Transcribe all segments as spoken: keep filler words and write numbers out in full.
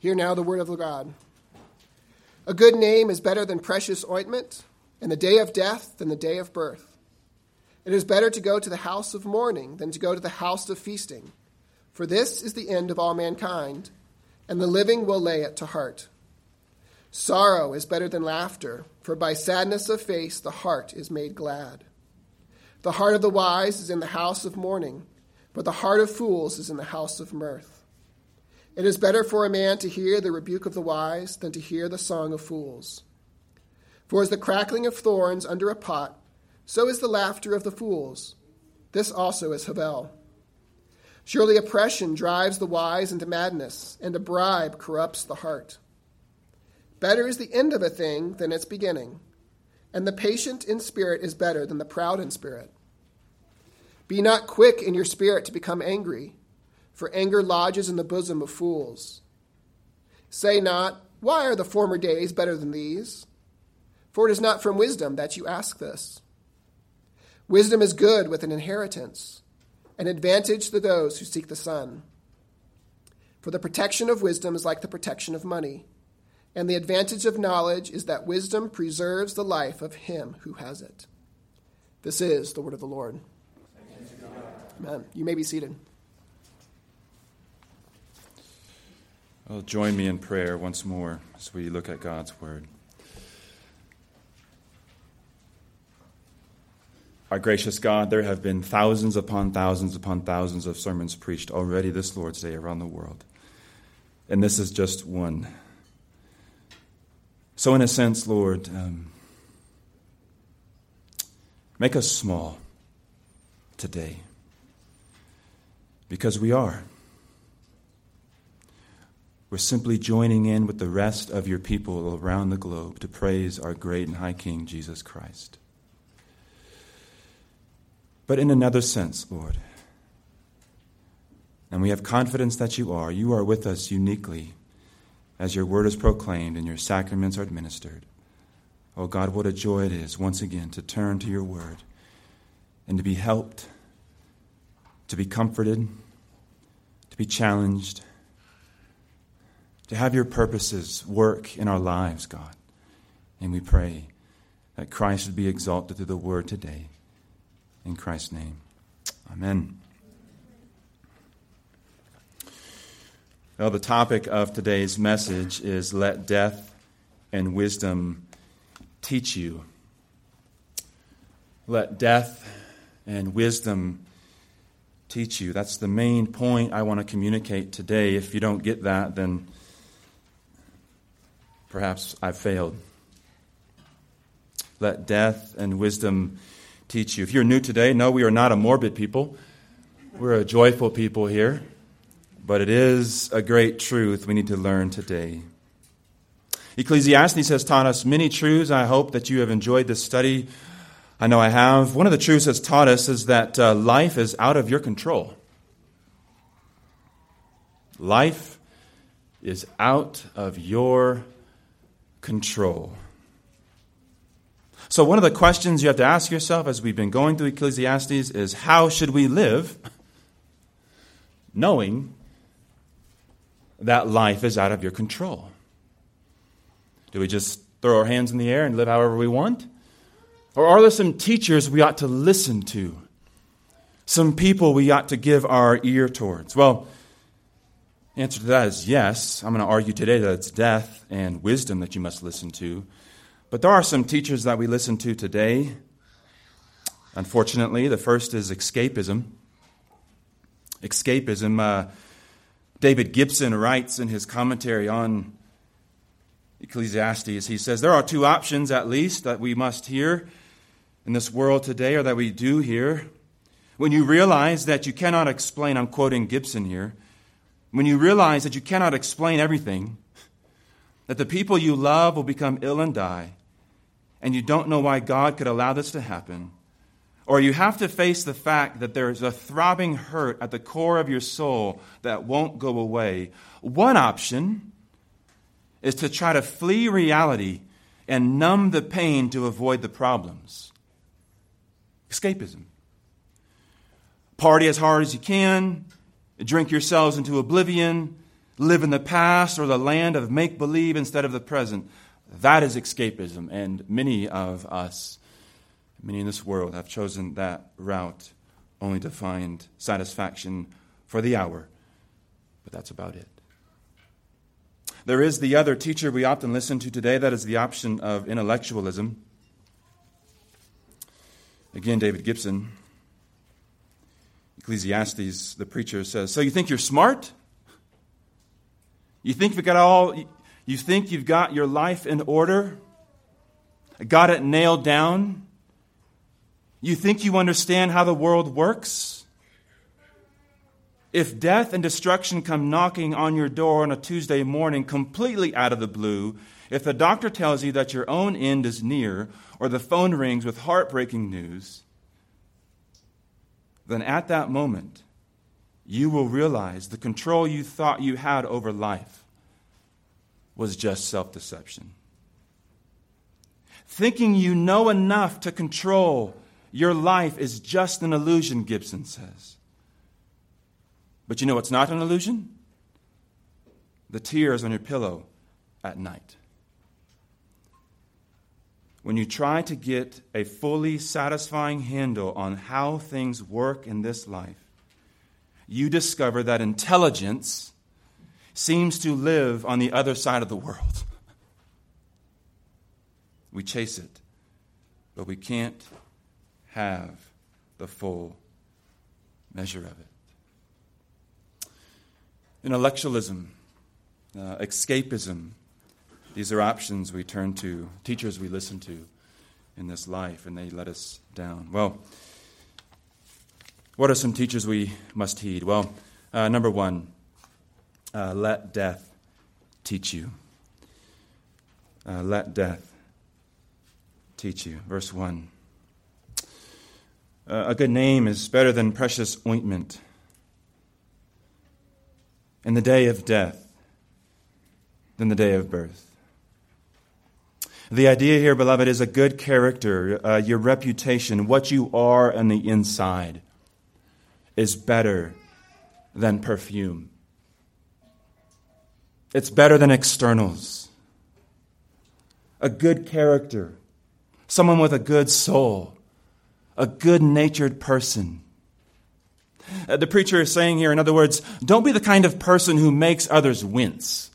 Hear now the word of God. A good name is better than precious ointment, and the day of death than the day of birth. It is better to go to the house of mourning than to go to the house of feasting, for this is the end of all mankind, and the living will lay it to heart. Sorrow is better than laughter, for by sadness of face the heart is made glad. The heart of the wise is in the house of mourning, but the heart of fools is in the house of mirth. It is better for a man to hear the rebuke of the wise than to hear the song of fools. For as the crackling of thorns under a pot, so is the laughter of the fools. This also is Havel. Surely oppression drives the wise into madness, and a bribe corrupts the heart. Better is the end of a thing than its beginning, and the patient in spirit is better than the proud in spirit. Be not quick in your spirit to become angry, for anger lodges in the bosom of fools. Say not, why are the former days better than these? For it is not from wisdom that you ask this. Wisdom is good with an inheritance, an advantage to those who seek the sun. For the protection of wisdom is like the protection of money, and the advantage of knowledge is that wisdom preserves the life of him who has it. This is the word of the Lord. Amen. You may be seated. Well, join me in prayer once more as we look at God's word. Our gracious God, there have been thousands upon thousands upon thousands of sermons preached already this Lord's Day around the world. And this is just one. So in a sense, Lord, um, make us small today, because we are. We're simply joining in with the rest of your people around the globe to praise our great and high King, Jesus Christ. But in another sense, Lord, and we have confidence that you are, you are with us uniquely as your word is proclaimed and your sacraments are administered. Oh God, what a joy it is once again to turn to your word and to be helped, to be comforted, to be challenged, to have your purposes work in our lives, God. And we pray that Christ would be exalted through the word today. In Christ's name, amen. Well, the topic of today's message is Let Death and Wisdom Teach You. Let death and wisdom teach you. That's the main point I want to communicate today. If you don't get that, then perhaps I've failed. Let death and wisdom teach you. If you're new today, no, we are not a morbid people. We're a joyful people here. But it is a great truth we need to learn today. Ecclesiastes has taught us many truths. I hope that you have enjoyed this study. I know I have. One of the truths it's taught us is that uh, life is out of your control. Life is out of your control. So one of the questions you have to ask yourself as we've been going through Ecclesiastes is, how should we live knowing that life is out of your control? Do we just throw our hands in the air and live however we want? Or are there some teachers we ought to listen to? Some people we ought to give our ear towards? Well, the answer to that is yes. I'm going to argue today that it's death and wisdom that you must listen to. But there are some teachers that we listen to today. Unfortunately, the first is escapism. Escapism. Uh, David Gibson writes in his commentary on Ecclesiastes, he says, there are two options at least that we must hear in this world today, or that we do hear. When you realize that you cannot explain, I'm quoting Gibson here, when you realize that you cannot explain everything, that the people you love will become ill and die, and you don't know why God could allow this to happen, or you have to face the fact that there is a throbbing hurt at the core of your soul that won't go away. One option is to try to flee reality and numb the pain to avoid the problems. Escapism. Party as hard as you can, drink yourselves into oblivion, live in the past or the land of make-believe instead of the present. That is escapism, and many of us, many in this world, have chosen that route only to find satisfaction for the hour. But that's about it. There is the other teacher we often listen to today. That is the option of intellectualism. Again, David Gibson, Ecclesiastes, the preacher, says, so you think you're smart? You think you've got all, you think you've got your life in order? Got it nailed down? You think you understand how the world works? If death and destruction come knocking on your door on a Tuesday morning completely out of the blue, if the doctor tells you that your own end is near, or the phone rings with heartbreaking news, then at that moment, you will realize the control you thought you had over life was just self-deception. Thinking you know enough to control your life is just an illusion, Gibson says. But you know what's not an illusion? The tears on your pillow at night. When you try to get a fully satisfying handle on how things work in this life, you discover that intelligence seems to live on the other side of the world. We chase it, but we can't have the full measure of it. Intellectualism, uh, escapism, these are options we turn to, teachers we listen to in this life, and they let us down. Well, what are some teachers we must heed? Well, uh, number one, uh, let death teach you. Uh, let death teach you. Verse one. Uh, a good name is better than precious ointment. In the day of death than the day of birth. The idea here, beloved, is a good character, uh, your reputation, what you are on the inside, is better than perfume. It's better than externals. A good character, someone with a good soul, a good-natured person. Uh, the preacher is saying here, in other words, don't be the kind of person who makes others wince.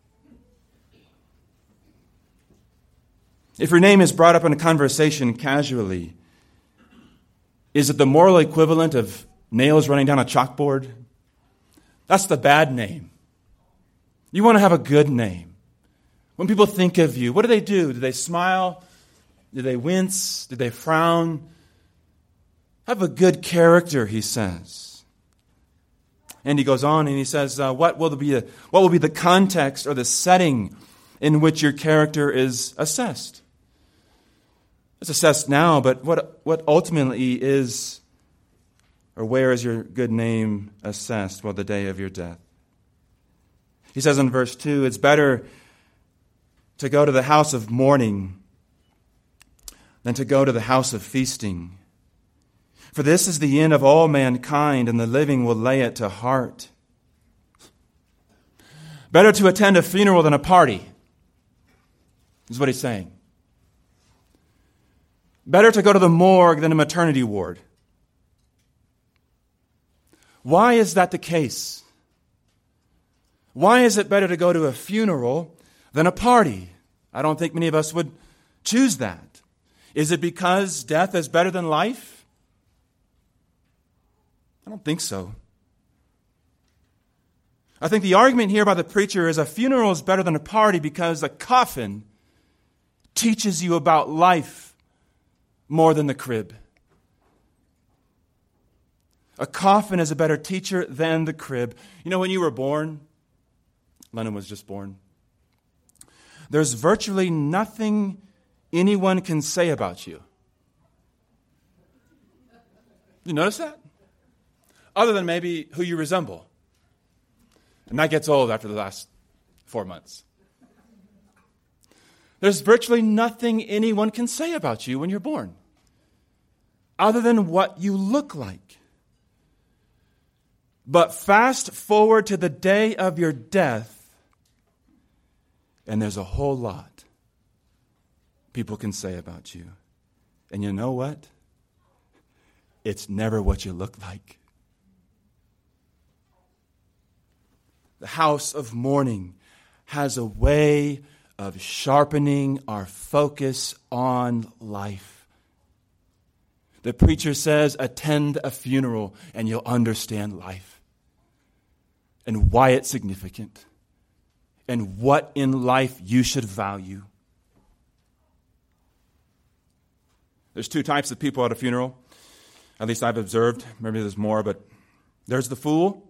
If your name is brought up in a conversation casually, is it the moral equivalent of nails running down a chalkboard? That's the bad name. You want to have a good name. When people think of you, what do they do? Do they smile? Do they wince? Do they frown? Have a good character, he says. And he goes on and he says, uh, what will be the, what will be the context or the setting in which your character is assessed? It's assessed now, but what, what ultimately is, or where is your good name assessed? Well, the day of your death. He says in verse two, it's better to go to the house of mourning than to go to the house of feasting. For this is the end of all mankind, and the living will lay it to heart. Better to attend a funeral than a party, is what he's saying. Better to go to the morgue than a maternity ward. Why is that the case? Why is it better to go to a funeral than a party? I don't think many of us would choose that. Is it because death is better than life? I don't think so. I think the argument here by the preacher is a funeral is better than a party because a coffin teaches you about life more than the crib. A coffin is a better teacher than the crib. You know, when you were born, Lennon was just born, there's virtually nothing anyone can say about you. You notice that? Other than maybe who you resemble. And that gets old after the last four months. There's virtually nothing anyone can say about you when you're born, other than what you look like. But fast forward to the day of your death, and there's a whole lot people can say about you. And you know what? It's never what you look like. The house of mourning has a way of sharpening our focus on life. The preacher says, attend a funeral and you'll understand life and why it's significant and what in life you should value. There's two types of people at a funeral. At least I've observed. Maybe there's more, but there's the fool.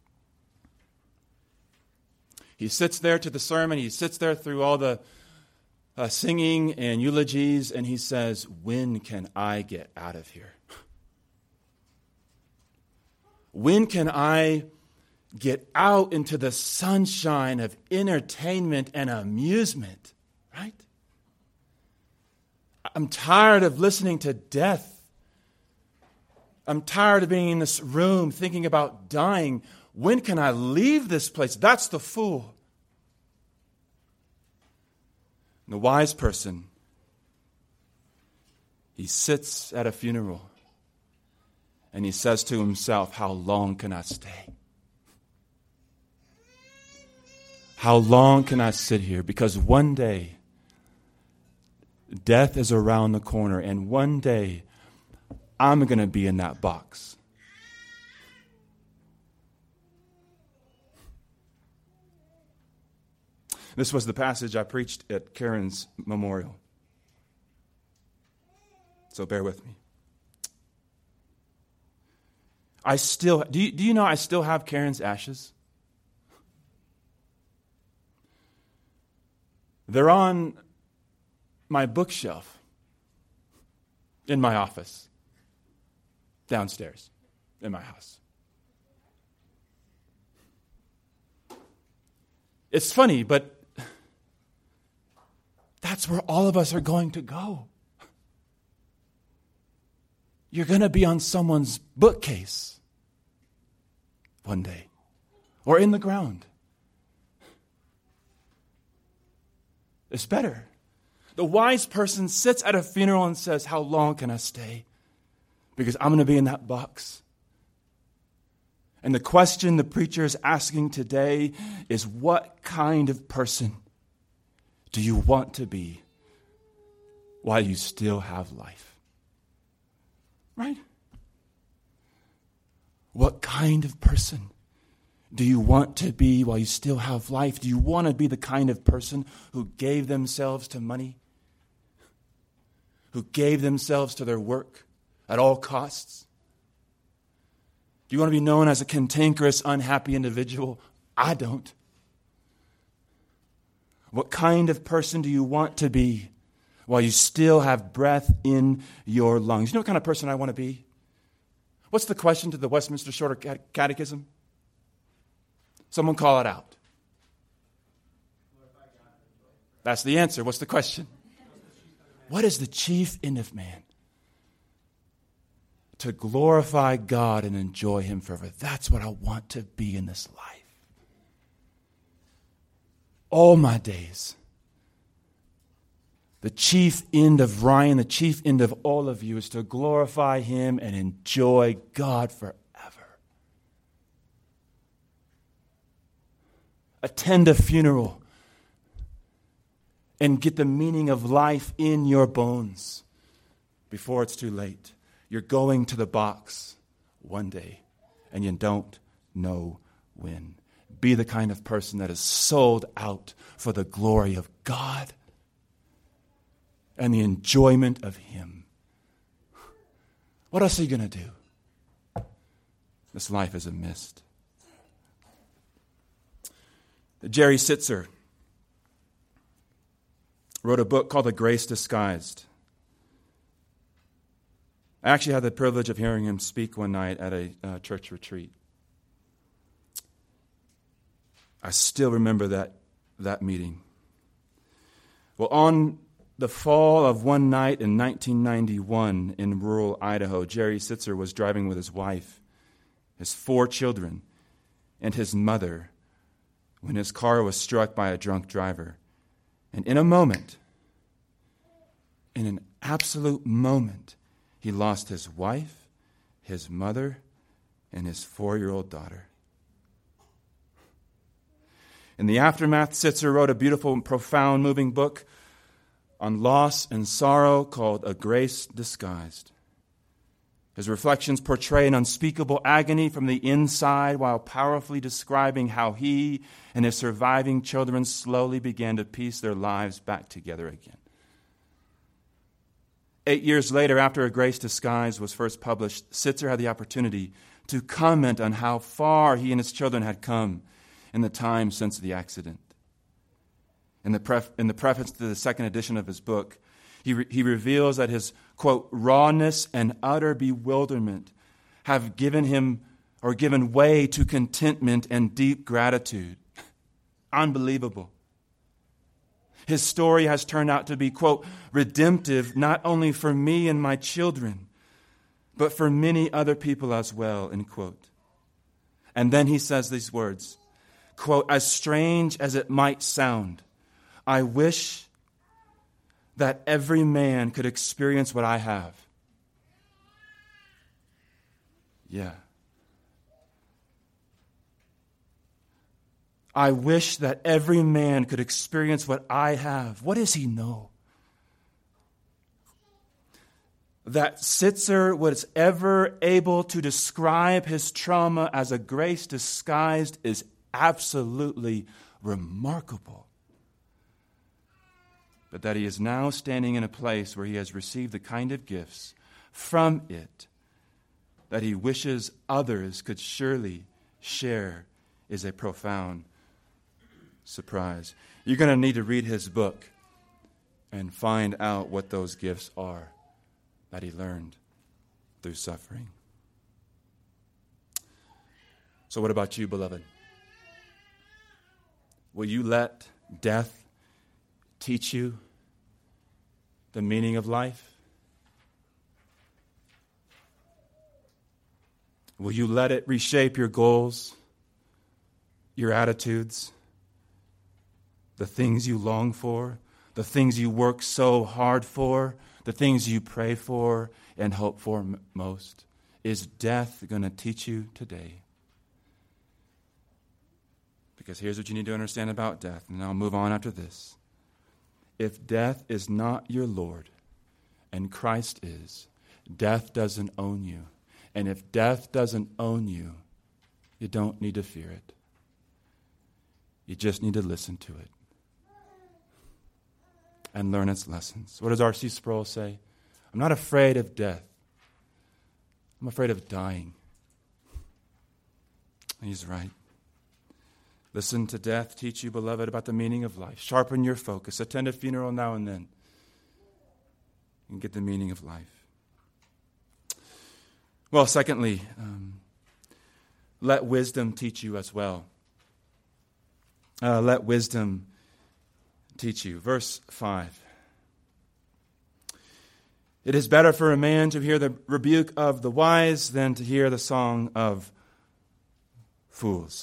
He sits there to the sermon. He sits there through all the uh, singing and eulogies, and he says, when can I get out of here? When can I get out into the sunshine of entertainment and amusement? Right? I'm tired of listening to death. I'm tired of being in this room thinking about dying. When can I leave this place? That's the fool. And the wise person, he sits at a funeral and he says to himself, how long can I stay? How long can I sit here? Because one day, death is around the corner, and one day, I'm going to be in that box. This was the passage I preached at Karen's memorial. So bear with me. I still, do you, do you know I still have Karen's ashes? They're on my bookshelf in my office, downstairs in my house. It's funny, but that's where all of us are going to go. You're going to be on someone's bookcase one day, or in the ground. It's better. The wise person sits at a funeral and says, how long can I stay? Because I'm going to be in that box. And the question the preacher is asking today is, what kind of person do you want to be while you still have life? Right? What kind of person do you want to be while you still have life? Do you want to be the kind of person who gave themselves to money? Who gave themselves to their work at all costs? Do you want to be known as a cantankerous, unhappy individual? I don't. What kind of person do you want to be while you still have breath in your lungs? You know what kind of person I want to be? What's the question to the Westminster Shorter Catechism? Someone call it out. That's the answer. What's the question? What is the chief end of man? To glorify God and enjoy Him forever. That's what I want to be in this life. All my days. The chief end of Ryan, the chief end of all of you is to glorify Him and enjoy God forever. Attend a funeral and get the meaning of life in your bones before it's too late. You're going to the box one day, and you don't know when. Be the kind of person that is sold out for the glory of God and the enjoyment of Him. What else are you going to do? This life is a mist. Jerry Sitzer wrote a book called The Grace Disguised. I actually had the privilege of hearing him speak one night at a uh, church retreat. I still remember that, that meeting. Well, on the fall of one night in nineteen ninety-one in rural Idaho, Jerry Sitzer was driving with his wife his four children, and his mother when his car was struck by a drunk driver. And in a moment, in an absolute moment, he lost his wife, his mother, and his four-year-old daughter. In the aftermath, Sitzer wrote a beautiful and profound, moving book on loss and sorrow called A Grace Disguised. His reflections portray an unspeakable agony from the inside while powerfully describing how he and his surviving children slowly began to piece their lives back together again. Eight years later, after A Grace Disguised was first published, Sitzer had the opportunity to comment on how far he and his children had come in the time since the accident. In the, pref- in the preface to the second edition of his book, he, re- he reveals that his, quote, rawness and utter bewilderment have given him or given way to contentment and deep gratitude. Unbelievable. His story has turned out to be, quote, redemptive not only for me and my children, but for many other people as well, end quote. And then he says these words, quote, as strange as it might sound, I wish that every man could experience what I have. Yeah. I wish that every man could experience what I have. What does he know? That Sitzer was ever able to describe his trauma as a grace disguised is absolutely remarkable. But that he is now standing in a place where he has received the kind of gifts from it that he wishes others could surely share is a profound surprise. You're going to need to read his book and find out what those gifts are that he learned through suffering. So what about you, beloved? Will you let death teach you the meaning of life? Will you let it reshape your goals, your attitudes, the things you long for, the things you work so hard for, the things you pray for and hope for m- most? Is death going to teach you today? Because here's what you need to understand about death, and I'll move on after this. If death is not your Lord and Christ is, death doesn't own you. And if death doesn't own you, you don't need to fear it. You just need to listen to it and learn its lessons. What does R C Sproul say? I'm not afraid of death. I'm afraid of dying. He's right. Listen to death teach you, beloved, about the meaning of life. Sharpen your focus. Attend a funeral now and then and get the meaning of life. Well, secondly, um, let wisdom teach you as well. Uh, let wisdom teach you. Verse five. It is better for a man to hear the rebuke of the wise than to hear the song of fools.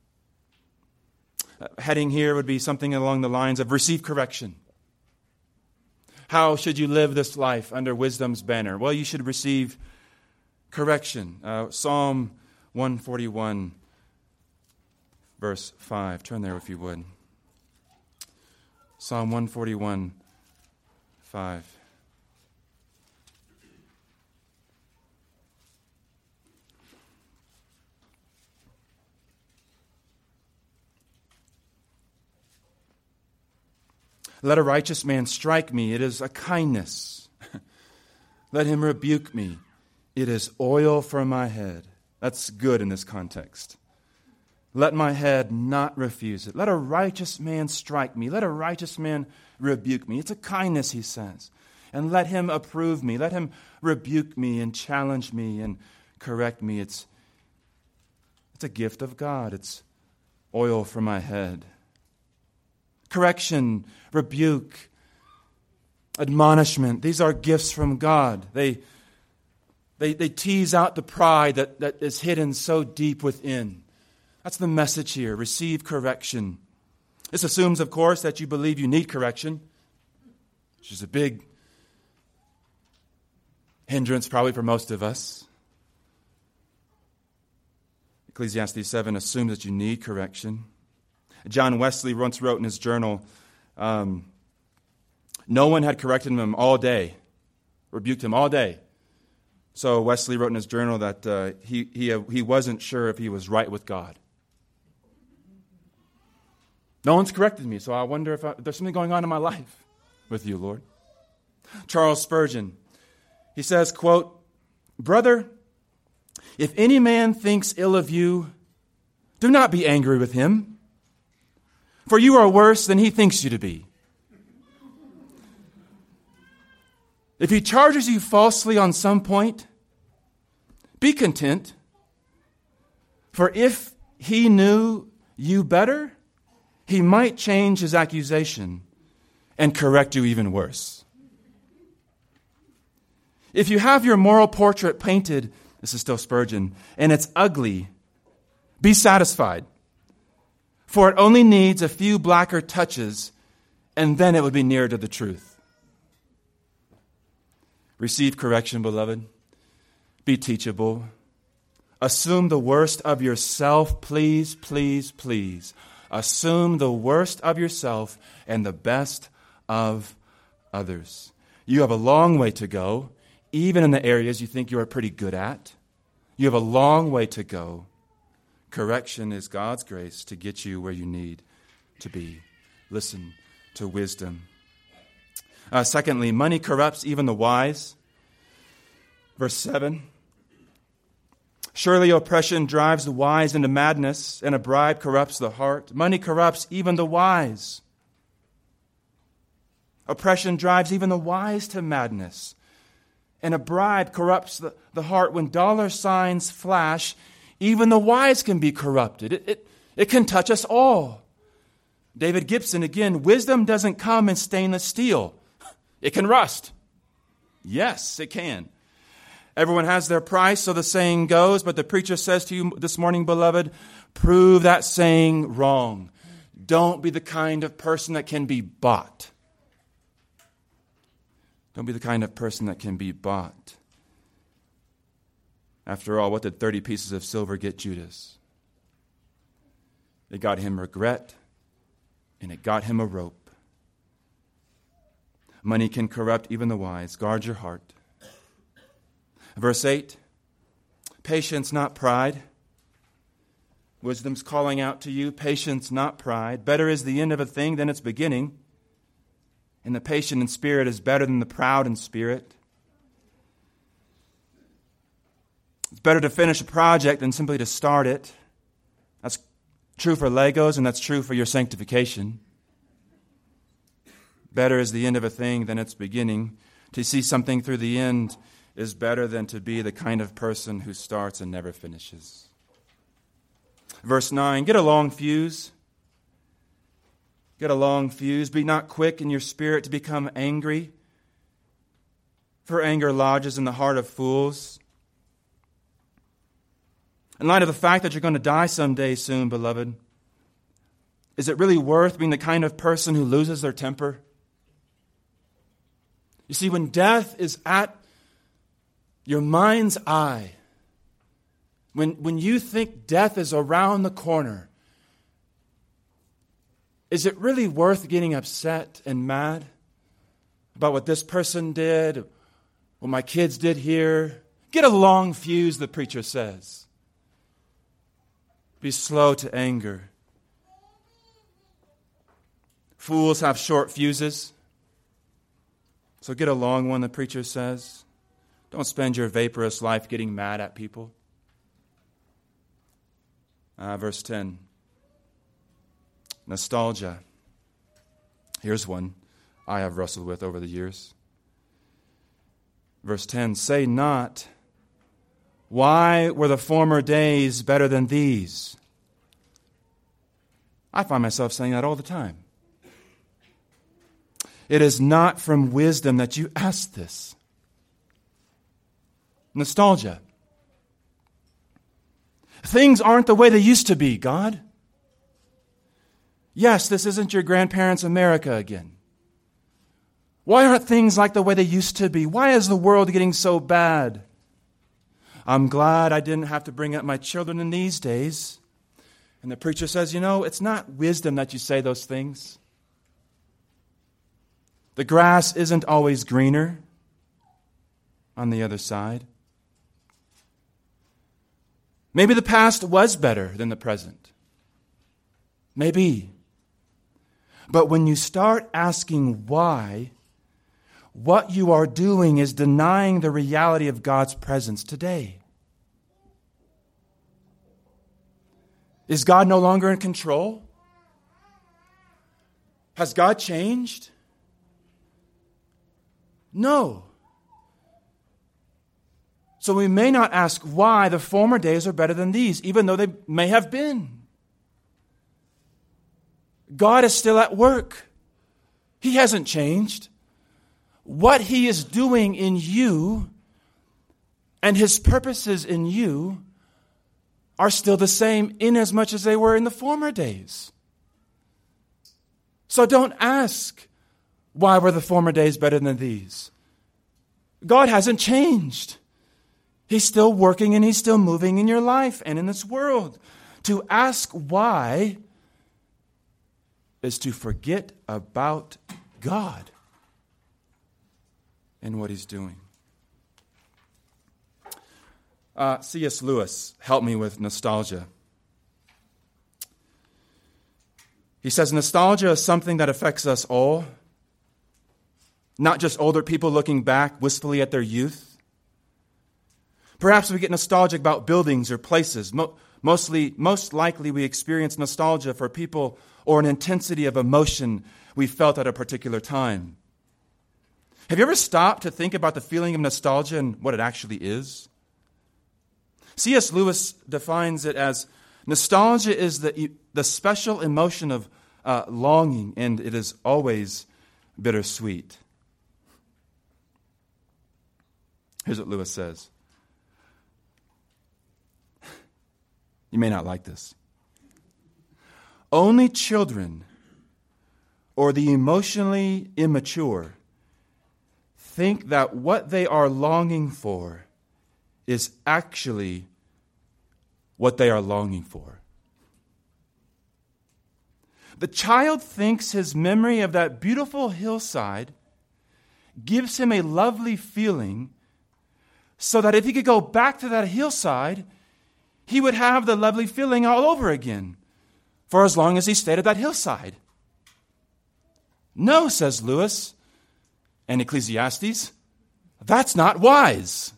Uh, heading here would be something along the lines of receive correction. How should you live this life under wisdom's banner? Well, you should receive correction. Uh, Psalm one forty-one, verse five. Turn there if you would. Psalm one forty-one, five. Let a righteous man strike me. It is a kindness. Let him rebuke me. It is oil for my head. That's good in this context. Let my head not refuse it. Let a righteous man strike me. Let a righteous man rebuke me. It's a kindness, he says. And let him approve me. Let him rebuke me and challenge me and correct me. It's, it's a gift of God. It's oil for my head. Correction, rebuke, admonishment. These are gifts from God. They They, they tease out the pride that, that is hidden so deep within. That's the message here. Receive correction. This assumes, of course, that you believe you need correction, which is a big hindrance probably for most of us. Ecclesiastes seven assumes that you need correction. John Wesley once wrote in his journal, um, no one had corrected him all day, rebuked him all day. So Wesley wrote in his journal that uh, he, he, uh, he wasn't sure if he was right with God. No one's corrected me, so I wonder if, I, if there's something going on in my life with you, Lord. Charles Spurgeon, he says, quote, "Brother, if any man thinks ill of you, do not be angry with him, for you are worse than he thinks you to be. If he charges you falsely on some point, be content, for if he knew you better, he might change his accusation and correct you even worse. If you have your moral portrait painted," this is still Spurgeon, "and it's ugly, be satisfied, for it only needs a few blacker touches, and then it would be nearer to the truth." Receive correction, beloved. Be teachable. Assume the worst of yourself, please, please, please. Assume the worst of yourself and the best of others. You have a long way to go, even in the areas you think you are pretty good at. You have a long way to go. Correction is God's grace to get you where you need to be. Listen to wisdom. Uh, secondly, money corrupts even the wise. Verse seven. "Surely oppression drives the wise into madness, and a bribe corrupts the heart. Money corrupts even the wise." Oppression drives even the wise to madness, and a bribe corrupts the, the heart. When dollar signs flash, even the wise can be corrupted. It, it, it can touch us all. David Gibson, again, wisdom doesn't come in stainless steel. It can rust. Yes, it can. Everyone has their price, so the saying goes, but the preacher says to you this morning, beloved, prove that saying wrong. Don't be the kind of person that can be bought. Don't be the kind of person that can be bought. After all, what did thirty pieces of silver get Judas? It got him regret, and it got him a rope. Money can corrupt even the wise. Guard your heart. Verse eight, patience, not pride. Wisdom's calling out to you, patience, not pride. Better is the end of a thing than its beginning, and the patient in spirit is better than the proud in spirit. It's better to finish a project than simply to start it. That's true for Legos, and that's true for your sanctification. Better is the end of a thing than its beginning. To see something through the end is better than to be the kind of person who starts and never finishes. Verse nine, get a long fuse. Get a long fuse. Be not quick in your spirit to become angry, for anger lodges in the heart of fools. In light of the fact that you're going to die someday soon, beloved, is it really worth being the kind of person who loses their temper? You see, when death is at your mind's eye, when, when you think death is around the corner, is it really worth getting upset and mad about what this person did, what my kids did here? Get a long fuse, the preacher says. Be slow to anger. Fools have short fuses. So get a long one, the preacher says. Don't spend your vaporous life getting mad at people. Uh, verse ten. Nostalgia. Here's one I have wrestled with over the years. Verse ten. Say not, why were the former days better than these? I find myself saying that all the time. It is not from wisdom that you ask this. Nostalgia. Things aren't the way they used to be, God. Yes, this isn't your grandparents' America again. Why aren't things like the way they used to be? Why is the world getting so bad? I'm glad I didn't have to bring up my children in these days. And the preacher says, you know, it's not wisdom that you say those things. The grass isn't always greener on the other side. Maybe the past was better than the present. Maybe. But when you start asking why, what you are doing is denying the reality of God's presence today. Is God no longer in control? Has God changed? No. So we may not ask why the former days are better than these, even though they may have been. God is still at work. He hasn't changed. What He is doing in you and His purposes in you are still the same in as much as they were in the former days. So don't ask, why were the former days better than these? God hasn't changed. He's still working and He's still moving in your life and in this world. To ask why is to forget about God and what He's doing. Uh, C S Lewis helped me with nostalgia. He says, nostalgia is something that affects us all, not just older people looking back wistfully at their youth. Perhaps we get nostalgic about buildings or places. Mo- mostly, most likely we experience nostalgia for people or an intensity of emotion we felt at a particular time. Have you ever stopped to think about the feeling of nostalgia and what it actually is? C S Lewis defines it as nostalgia is the, the special emotion of uh, longing, and it is always bittersweet. Here's what Lewis says. You may not like this. Only children or the emotionally immature think that what they are longing for is actually what they are longing for. The child thinks his memory of that beautiful hillside gives him a lovely feeling, so that if he could go back to that hillside, he would have the lovely feeling all over again for as long as he stayed at that hillside. No, says Lewis and Ecclesiastes, that's not wise.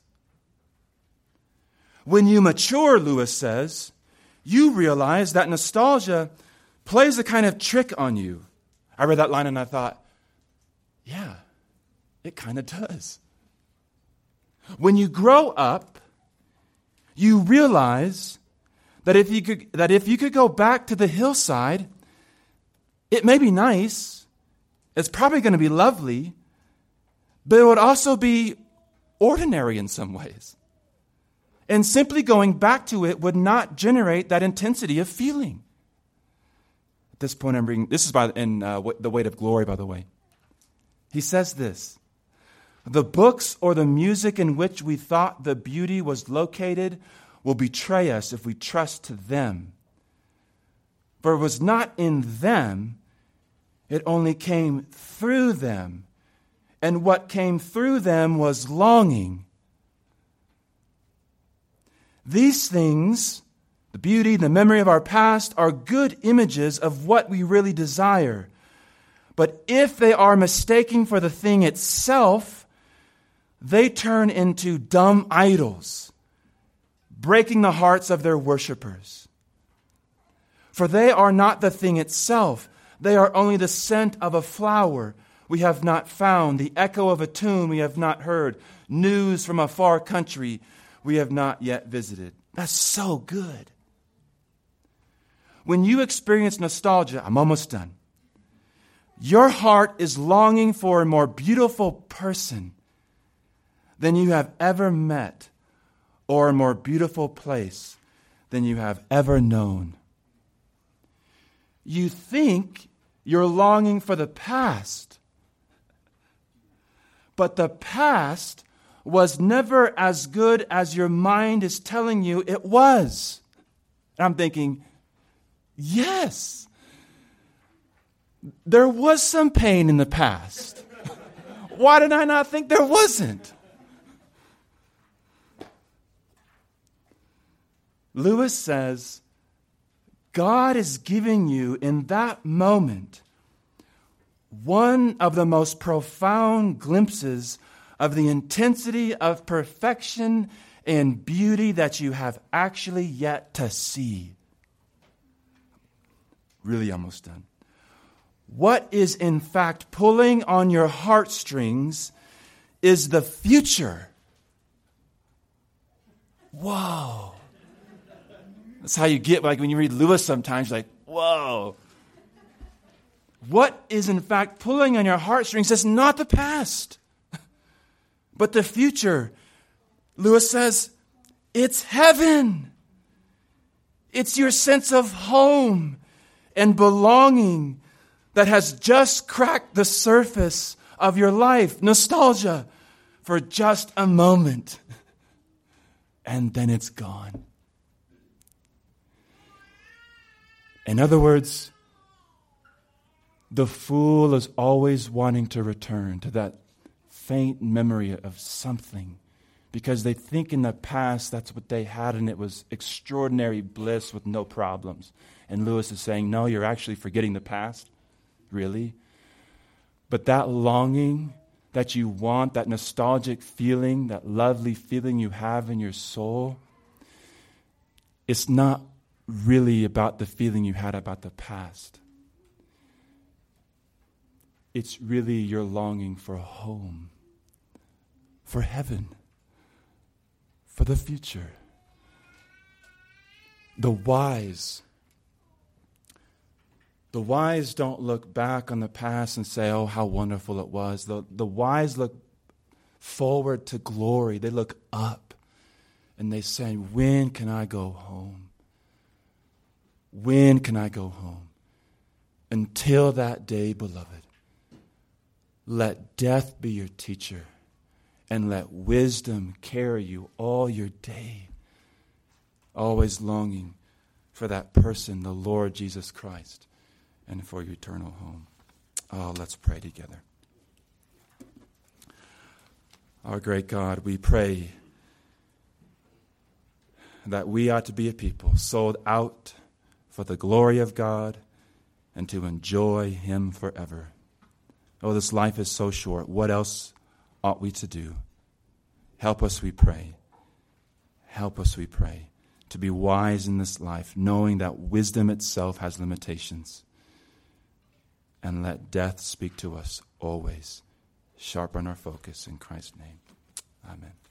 When you mature, Lewis says, you realize that nostalgia plays a kind of trick on you. I read that line and I thought, yeah, it kind of does. When you grow up, you realize that if you could that if you could go back to the hillside, it may be nice, it's probably going to be lovely, but it would also be ordinary in some ways. And simply going back to it would not generate that intensity of feeling. At this point, I'm reading, this is by in uh, The Weight of Glory, by the way. He says this, the books or the music in which we thought the beauty was located will betray us if we trust to them. For it was not in them, it only came through them. And what came through them was longing. These things, the beauty, the memory of our past, are good images of what we really desire. But if they are mistaken for the thing itself, they turn into dumb idols, breaking the hearts of their worshipers. For they are not the thing itself. They are only the scent of a flower we have not found, the echo of a tune we have not heard, news from a far country we have not yet visited. That's so good. When you experience nostalgia, I'm almost done. Your heart is longing for a more beautiful person than you have ever met or a more beautiful place than you have ever known. You think you're longing for the past, but the past was never as good as your mind is telling you it was. And I'm thinking, yes, there was some pain in the past. Why did I not think there wasn't? Lewis says, God is giving you in that moment one of the most profound glimpses of the intensity of perfection and beauty that you have actually yet to see. Really almost done. What is in fact pulling on your heartstrings is the future. Whoa. That's how you get, like when you read Lewis sometimes, you're like, whoa. What is in fact pulling on your heartstrings is not the past, but the future. Lewis says, it's heaven. It's your sense of home and belonging that has just cracked the surface of your life. Nostalgia for just a moment. And then it's gone. In other words, the fool is always wanting to return to that faint memory of something because they think in the past that's what they had and it was extraordinary bliss with no problems. And Lewis is saying, no, you're actually forgetting the past. Really? But that longing that you want, that nostalgic feeling, that lovely feeling you have in your soul, it's not really about the feeling you had about the past. It's really your longing for home, for heaven, for the future. The wise, the wise don't look back on the past and say, oh, how wonderful it was. The, the wise look forward to glory. They look up and they say, when can I go home? When can I go home? Until that day, beloved, let death be your teacher and let wisdom carry you all your day, always longing for that person, the Lord Jesus Christ, and for your eternal home. Oh, let's pray together. Our great God, we pray that we ought to be a people sold out for the glory of God and to enjoy Him forever. Oh, this life is so short. What else ought we to do? Help us, we pray. Help us, we pray, to be wise in this life, knowing that wisdom itself has limitations. And let death speak to us always. Sharpen our focus in Christ's name. Amen.